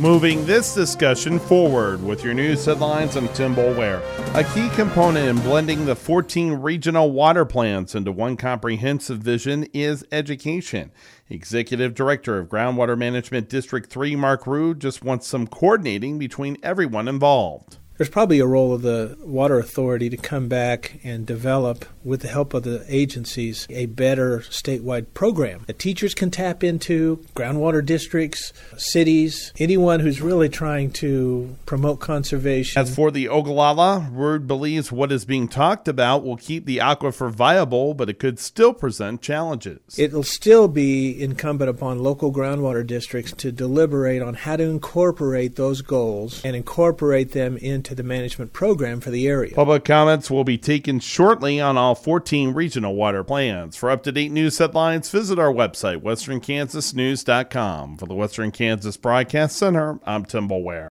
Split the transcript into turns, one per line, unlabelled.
Moving this discussion forward with your news headlines, I'm Tim Boulware. A key component in blending the 14 regional water plans into one comprehensive vision is education. Executive Director of Groundwater Management District 3, Mark Rude, just wants some coordinating between everyone involved.
There's probably a role of the Water Authority to come back and develop, with the help of the agencies, a better statewide program that teachers can tap into, groundwater districts, cities, anyone who's really trying to promote conservation.
As for the Ogallala, Rude believes what is being talked about will keep the aquifer viable, but it could still present challenges.
It'll still be incumbent upon local groundwater districts to deliberate on how to incorporate those goals and incorporate them into the management program for the area.
Public comments will be taken shortly on all 14 regional water plans. For up-to-date news headlines, visit our website, westernkansasnews.com. For the Western Kansas Broadcast Center, I'm Tim Boulware.